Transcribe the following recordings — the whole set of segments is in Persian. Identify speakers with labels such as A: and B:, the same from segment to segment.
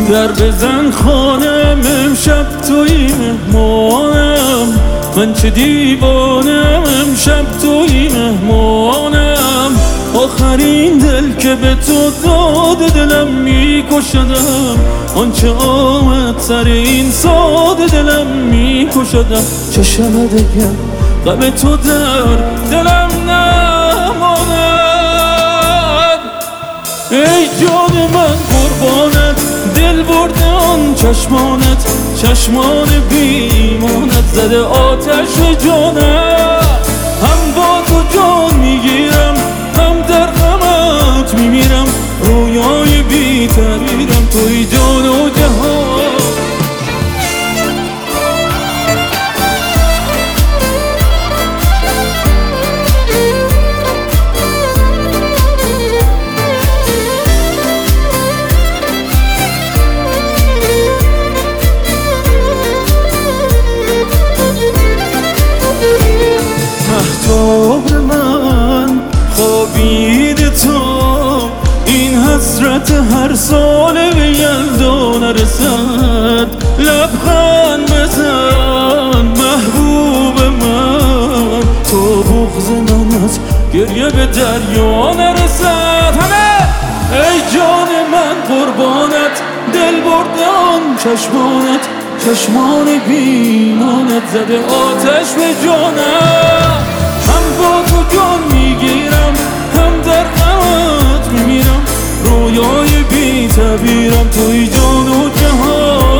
A: در بزن خانم امشب توی مهمانم، من چه دیوانم امشب توی مهمانم. آخرین دل که به تو داد دلم میکشدم، آنچه آمد سر این ساده دلم میکشدم. چشم دیگر غم تو در دلم نماند. ای جان من قربانت، دل برده آن چشمانت، چشمان بیمانت زده آتش به جانم. هم با تو جان میگیرم، هم در غمت میمیرم، رویای بی تعبیرم توی جان و جهان. مهتاب من خوابیده تا این حسرت هر سال به یلدا نرسد. لبخند بزن محبوب من تا بغض من از گریه به دریا نرسد. همه ای جان من قربانت، دل برده آن چشمانت، چشمان بیمانت زده آتش به جانم. هم با تو جان میگیرم، هم در غمت میمیرم، رویای بی تعبیرم توی جان و جهان.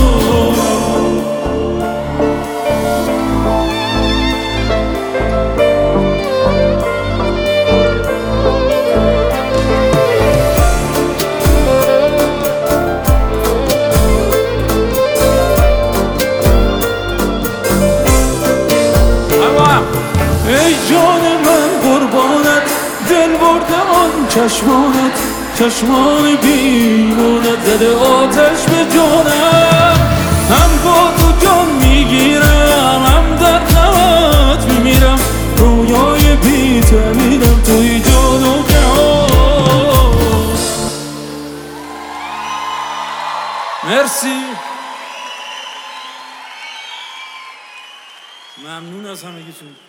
A: ای جان من قربانت، دل برده آن چشمانت، چشمان بیمانت زده آتش به جانم. هم با تو جان میگیرم، هم در غمت میمیرم، رویای بی تعبیرم توی جان و جهان. مرسی، ممنون از همگیتون.